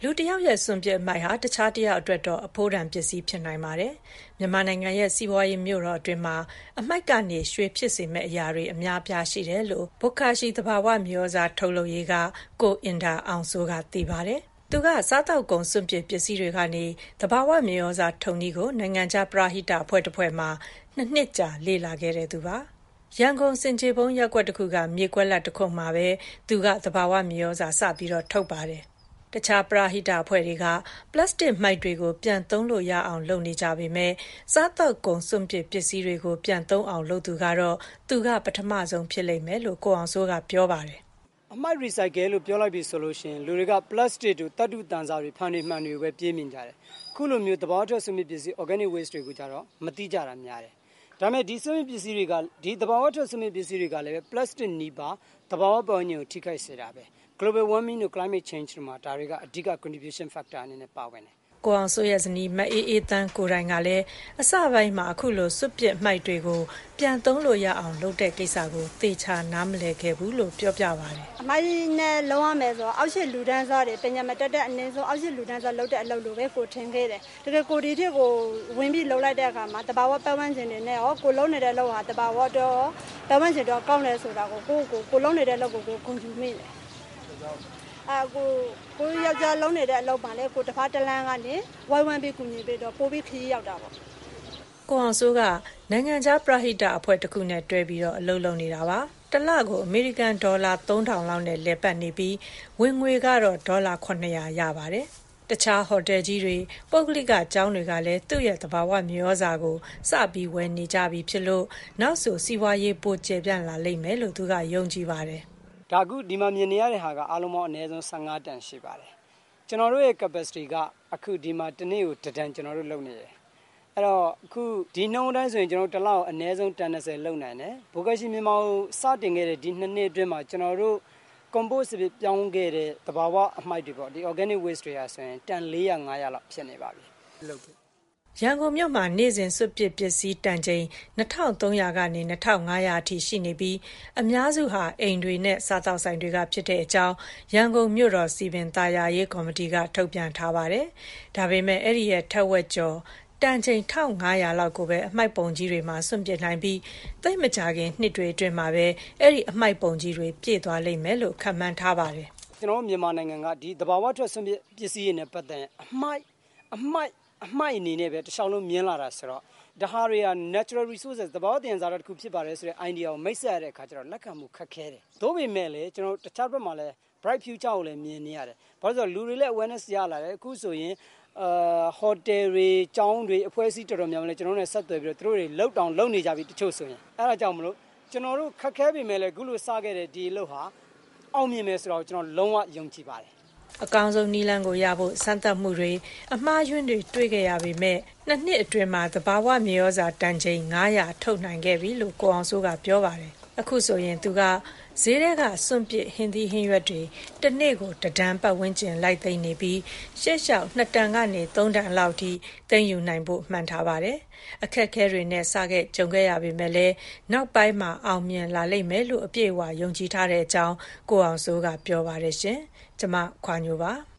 လူတစ်ယောက်ရဲ့စွန့်ပစ်အမှိုက်ဟာတခြားတစ်ယောက်အတွက်တော့အဖိုးတန်ပစ္စည်းဖြစ်နိုင်ပါတယ်။မြန်မာနိုင်ငံရဲ့စီးပွားရေးမြို့တော်အတွင်းမှာအမှိုက်ကနေရွှေဖြစ်စေမယ့်အရာတွေအများပြားရှိတယ်လို့ဘုခါရှိသဘာဝမြေဩဇာထုတ်လုပ်ရေးကကိုအင်ဒါအောင်စိုးကသိပါတယ်။သူကစားတောက်ကုန်စွန့်ပစ်ပစ္စည်းတွေကနေသဘာဝမြေဩဇာထုံနည်းကိုနိုင်ငံခြားပရဟိတအဖွဲ့တစ်ဖွဲ့မှာ2 နှစ်ကြာလေ့လာခဲ့တဲ့သူပါ။ရန်ကုန်စင်ကြေဘုံရပ်ကွက်တစ်ခုကမြေကွက်လက်တစ်ခုမှာပဲသူကသဘာဝမြေဩဇာစပြီးတော့ထုတ်ပါတယ်။တခြားပရဟိတအဖွဲ့တွေကပလတ်စတစ်မှိုက်တွေကိုပြန်သုံးလို့ရအောင်လုပ်နေကြပေမဲ့စားတောက်ကုန်စွန့်ပစ်ပစ္စည်းတွေကိုပြန်သုံးအောင်လုပ်သူကတော့သူကပထမဆုံးဖြစ်လိမ့်မယ်လို့ကိုအောင်စိုးကပြောပါတယ်။အမှိုက် recycle လို့ပြောလိုက်ပြီဆိုလို့ရှိရင်လူတွေကပလတ်စတစ်တို့တတ်တုတန်စာတွေဖန်တွေမှန်တွေကိုပဲပြေးမြင်ကြတယ်။ခုလိုမျိုးသဘာဝထွက်စွန့်ပစ်ပစ္စည်း organic waste တွေကိုကြတော့မတိကြတာများတယ်။ဒါပေမဲ့ဒီစွန့်ပစ်ပစ္စည်းတွေကဒီသဘာဝထွက်စွန့်ပစ်ပစ္စည်းတွေကလည်းပလတ်စတစ်နီးပါသဘာဝပတ်ဝန်းကျင်ကိုထိခိုက်စေတာပဲ။ global warming နဲ့ climate change တွေမှာဒါတွေကအဓိက contribution factor အနေနဲ့ပါဝင်တယ်။ကိုအောင်စိုးရဲ့ဇနီးမအေးအေးတန်းကိုတိုင်ကလည်းအစပိုင်းမှာအခုလိုစွန့်ပစ်မှိုက်တွေကိုပြန်သုံးလို့ရအောင်လုပ်တဲ့ကိစ္စကိုသေချာနားမလည်ခဲ့ဘူးလို့ပြောပြပါတယ်။အမိုင်းနဲ့လုံးဝမယ်ဆိုအောက်ရှိလူဒန်းစားတွေပညာမတက်တဲ့အနည်းဆုံးအောက်ရှိလူဒန်းစားလုပ်တဲ့အလုပ်လိုပဲကိုထင်ခဲ့တယ်။တကယ်ကိုဒီထက်ကိုဝင်ပြီးလုပ်လိုက်တဲ့အခါမှာတဘာဝပတ်ဝန်းကျင်တွေနဲ့ရောကိုလုံးနေတဲ့အလုပ်ဟာတဘာဝတော့ပတ်ဝန်းကျင်တော့ကောင်းတယ်ဆိုတာကိုကိုလုံးနေတဲ့အလုပ်ကိုဂုဏ်ယူမိတယ်။ကိုယောက်ျားလုံးနေတဲ့အလုပ်ပါလေကိုတစ်ဖက်တစ်လမ်းကနေဝိုင်းဝန်းပြီးကူညီပြီးတော့ပို့ပြီးခရီးရောက်တာပေါ့ကိုအောင်စိုးကနိုင်ငံခြားပရဟိတအဖွဲ့တစ်ခုနဲ့တွဲပြီးတော့အလုပ်လုပ်နေတာပါတစ်လကိုအမေရိကန်ဒေါ်လာ3000လောက်နဲ့လည်ပတ်နေပြီးဝင်ငွေကတော့ဒေါ်လာ900ရပါတယ်တခြားဟိုတယ်ကြီးတွေပုဂ္ဂလိကကျောင်းတွေကလည်းသူ့ရဲ့သဘာဝမြေဩဇာကိုစပြီးဝယ်နေကြပြီဖြစ်လို့နောက်ဆိုစီးပွားရေးပိုကျယ်ပြန့်လာလိမ့်မယ်လို့သူကယုံကြည်ပါတယ်ဒါကူဒီမှာမြင်နေရတဲ့ဟာကအားလုံးပေါင်းအနည်းဆုံး15တန်ရှိပါတယ်ကျွန်တော်တို့ရဲ့ capacity ကအခုဒီမှာတစ်နေ့ကိုတစ်တန်ကျွန်တော်တို့လုပ်နေတယ်အဲ့တော့အခုဒီနှုန်းတိုင်းဆိုရင်ကျွန်တော်တို့တစ်လောက်အနည်းဆုံးတန်20လုပ်နိုင်တယ်ဘိုကရှိမြန်မာကိုစတင်ခဲ့တဲ့ဒီ2နှစ်အတွင်းမှာကျွန်တော်တို့ compost ပြောင်းခဲ့တဲ့သဘာဝအမှိုက်တွေပေါ့ဒီ organic waste တွေဟာဆိုရင်တန်400 500လောက်ဖြစ်နေပါပြီလုပ်တယ်ရန်ကုန်မြို့မှာနေ့စဉ်စွန့်ပစ်ပစ္စည်းတန်ချိန်2300ကနေ2500အထိရှိနေပြီးအများစုဟာအိမ်တွေနဲ့စားတောက်ဆိုင်တွေကဖြစ်တဲ့အကြောင်းရန်ကုန်မြို့တော်စီပင်သာယာရေးကော်မတီကထုတ်ပြန်ထားပါတယ်။ဒါပေမဲ့အဲ့ဒီရဲ့ထက်ဝက်ကျော်တန်ချိန်1500လောက်ကိုပဲအမှိုက်ပုံကြီးတွေမှာစွန့်ပစ်နိုင်ပြီးသိပ်မကြခင်နှစ်တွေအတွင်းမှာပဲအဲ့ဒီအမှိုက်ပုံကြီးတွေပြည့်သွားလိမ့်မယ်လို့ခန့်မှန်းထားပါတယ်။ကျွန်တော်တို့မြန်မာနိုင်ငံကဒီသဘာဝထွက်စွန့်ပစ်ပစ္စည်းတွေနဲ့ပတ်သက်ရင်အမှိုက်အနေနဲ့ပဲတခြားလုံးမြင်လာတာဆိုတော့ဒါဟာတွေက natural resources သဘာဝသယံဇာတတစ်ခုဖြစ်ပါတယ်ဆိုတဲ့ idea ကိုမိတ်ဆက်ရတဲ့အခါကျတော့လက်ခံမှုခက်ခဲတယ်။သို့ပေမဲ့လည်းကျွန်တော်တခြားဘက်မှာလည်း bright future ကိုလည်းမြင်နေရတယ်။ဘာလို့လဲဆိုတော့လူတွေလည်း awareness ရလာတယ်အခုဆိုရင်hotel တွေကျောင်းတွေအဖွဲ့အစည်းတော်တော်များများလည်းကျွန်တော်တို့နဲ့ဆက်သွယ်ပြီးတော့သူတို့တွေလောက်တောင်လုပ်နေကြပြီတချို့ဆိုရင်အဲ့ဒါကြောင့်မလို့ကျွန်တော်တို့ခက်ခဲပေမဲ့လည်းအခုလိုစခဲ့တဲ့ဒီအလုပ်ဟာအောင်မြင်မယ်ဆိုတော့ကျွန်တော်လုံးဝယုံကြည်ပါတယ်အကောင်းဆုံးနီလန်းကိုရဖို့စမ်းသပ်မှုတွေအမှားယွင်းတွေတွေ့ခဲ့ရပေမဲ့2 နှစ်အတွင်းမှာသဘာဝမြေဩဇာတန်ချိန်900ထုတ်နိုင်ခဲ့ပြီလို့ကိုအောင်စိုးကပြောပါတယ်အခုဆိုရင်သူကဈေးထဲကစွန့်ပစ်ဟင်းသီးဟင်းရွက်တွေတစ်နေ့ကိုတဒန်းပတ်ဝန်းကျင်လိုက်သိမ်းနေပြီးရှေ့လျှောက်2တန်ကနေ3တန်လောက်ထိသိမ်းယူနိုင်ဖို့မှန်ထားပါတယ်အခက်အခဲတွေနဲ့စခဲ့ကြုံခဲ့ရပေမဲ့လည်းနောက်ပိုင်းမှာအောင်မြင်လာလိမ့်မယ်လို့အပြည့်အဝယုံကြည်ထားတဲ့အကြောင်းကိုအောင်စိုးကပြောပါတယ်ရှင်ကျမခွာညိုပါ